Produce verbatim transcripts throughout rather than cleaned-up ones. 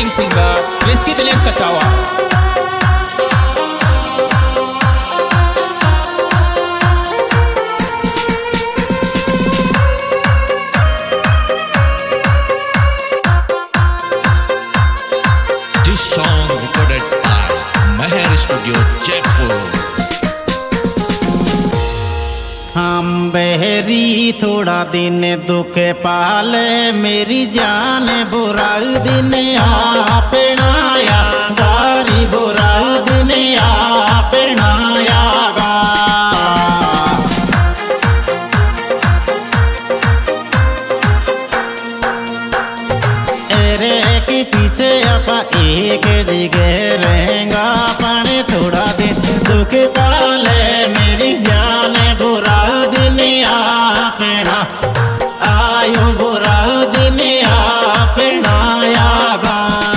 Music singer Rizky Dilis Kacawa. This song recorded at Meher Studio, Jaipur. हम बहरी थोड़ा दिन दुख पाले मेरी जान बुरा दिन आपनाया गारी बुरा दिन आपनाया गा एरे के पीछे अपा एक जगह रहेगा पाने थोड़ा दिन दुख पाले मेरी जान बुरा दिन आपना आयो बुरा दिन आपनाया गा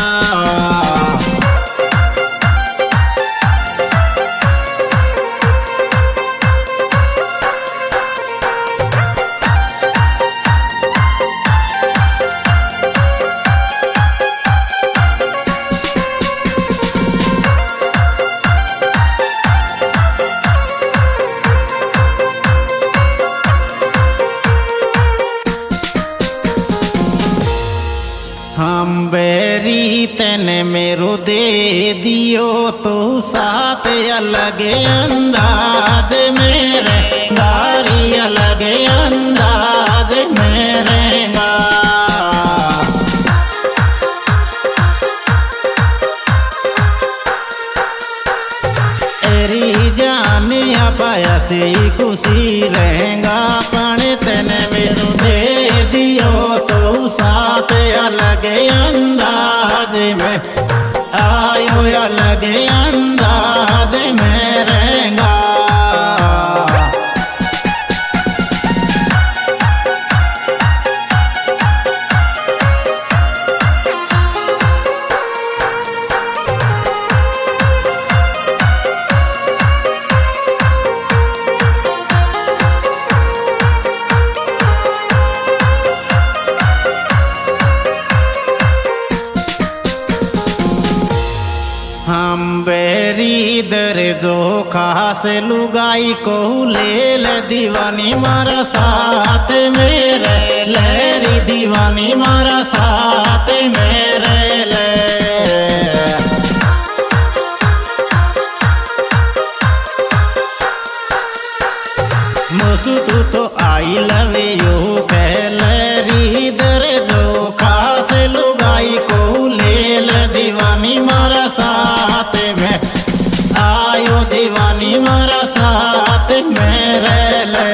हम बेरी तेने मेरो दे दियो तो साथ अलग अंदाज मेरे गारी अलग अंदाज मेरे गा एरी जाने पाया से खुशी रहेगा पाने तेने मेरो दे दियो तो साथ अलग अंदाज में आयो अलग अंदाज में रहेगा हम बेरी दर जो खास लुगाई को ले ले दीवानी मारा साथ मेरे लेरी दीवानी मारा साथ मेरे ले मसू तू तो आई लव यू कहलेरी दर जो खास लुगाई को ले ले दीवानी मारा साथ में आयो दीवानी मारा साथ मेरे ले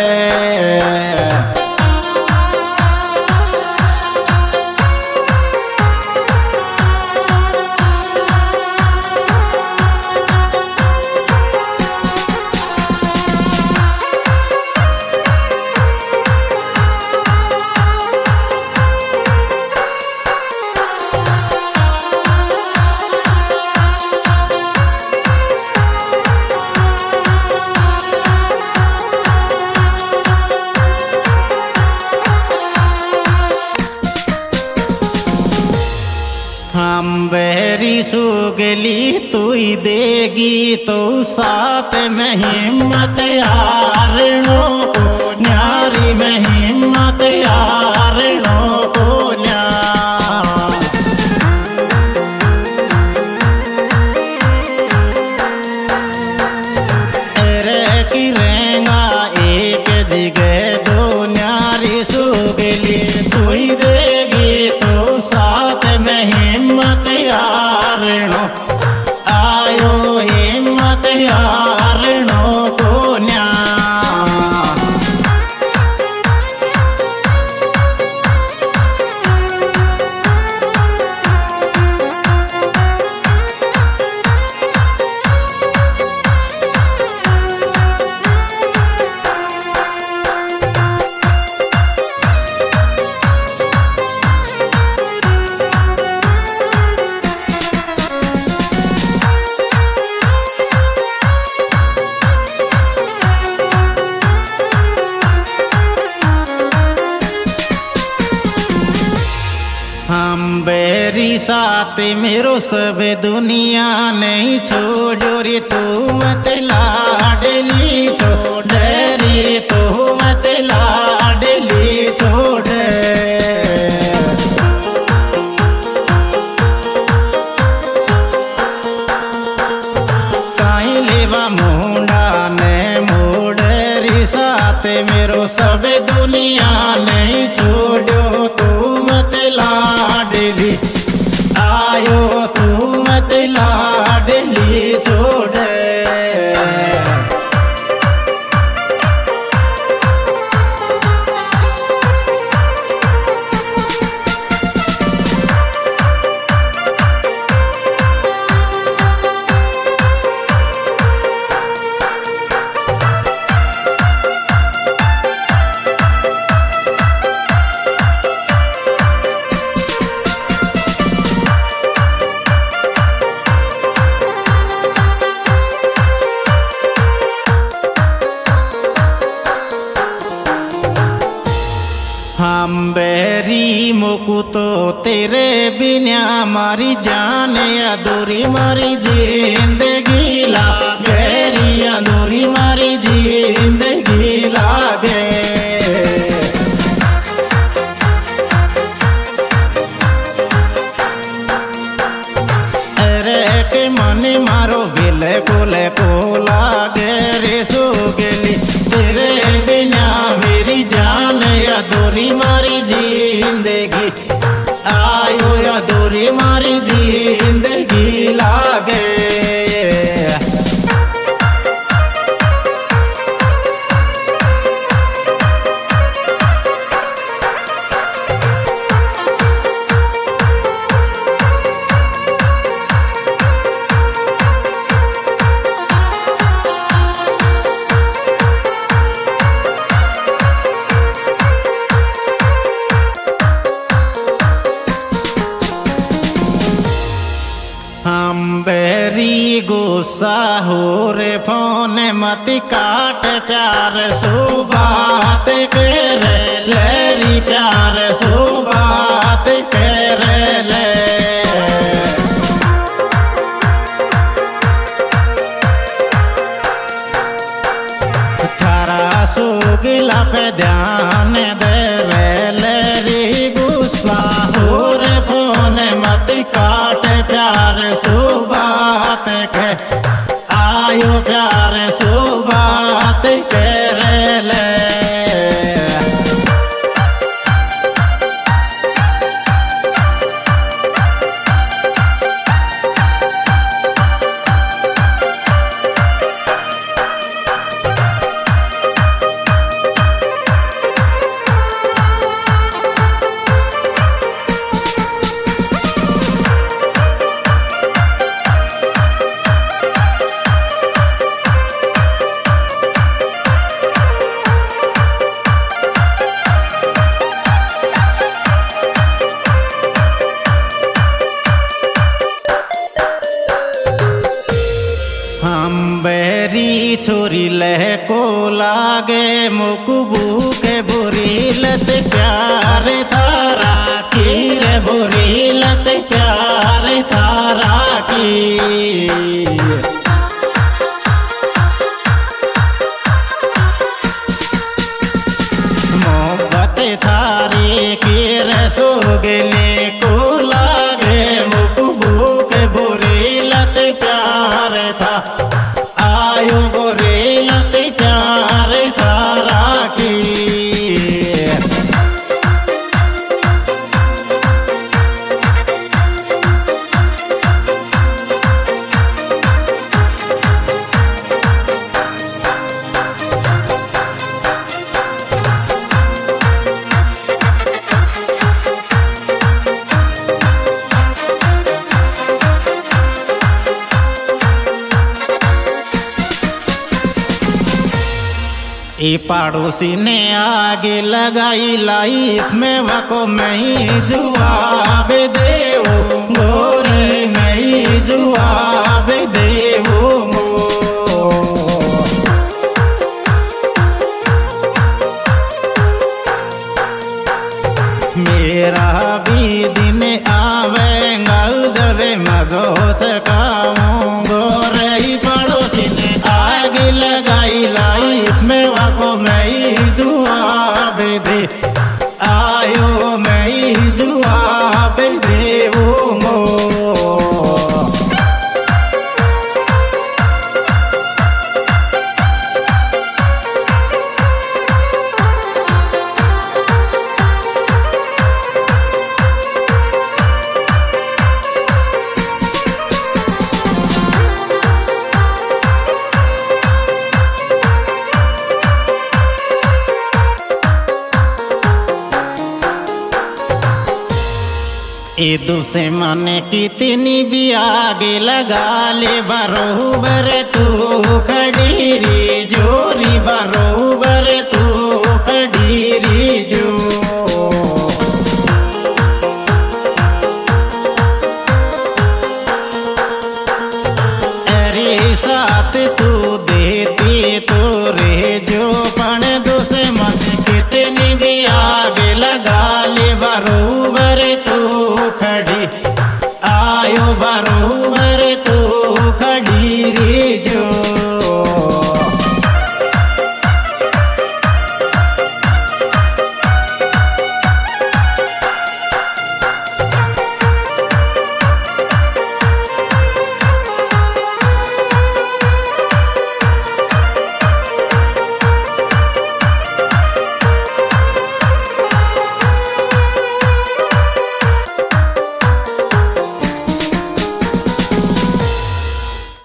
हम बहरी सुगली तू ही देगी तो साथ में हिम्मत यारनो को न्यारी में हिम्मत यारनो को न्या रे की रहेगा एक जगह दो न्यारी सुगली तू ही देगी तो साथ में हिम्मत यारनो आयो हिम्मत यारनो को न्या तेरी साथ मेरो सब दुनिया नहीं छोड़ो रे तू मत लाडली छोड़ रे तू मत लाडली छोड़। काई लेवा मुंडा ने मोड़ रे साथ मेरो सब दुनिया नहीं छोड़ो तू मत लाडली आयो तू मत लाडली छोड़। हम बेरी मुकुतो तेरे बिना मारी जाने अधूरी मारी जिंदगी लागे अधूरी मारी जिंदगी लागे। अरे के मने मारो बिले कोले को लागे रे सो गेली तेरे बिना मेरी जान अधूरी मारी जिंदगी आयो अधूरी मारी जिंदगी लागे। हम बेरी गुस्सा हो रे फोन मत काट प्यार सो बात कर लेरी प्यार सो बात कर ले। थारा सो गिला पे ध्यान दे लेरी गुस्सा हो रे फोन मत काट प्यार सो बात के आयो प्यार सो बात कर ले। हम बेरी छोरी लह को लागे मुकबू के बुरी लत प्यार थारा की रे बुरी लत प्यार थारा की। मोहब्बत थारी की रे सो गेले को लागे मुकबू के बुरी लत प्यार था आयो बुरी लत प्यार थारा की। ए पड़ोसी ने आगे लगाई लाइफ में वको मैं ही जवाब देवो गोरे मैं ही जवाब देवो। मेरा भी दिन आवेगा ईदु से माने कितनी भी आगे लगा ले बरोबर तू खड़ी रे जोरी बरोबर तू खड़ी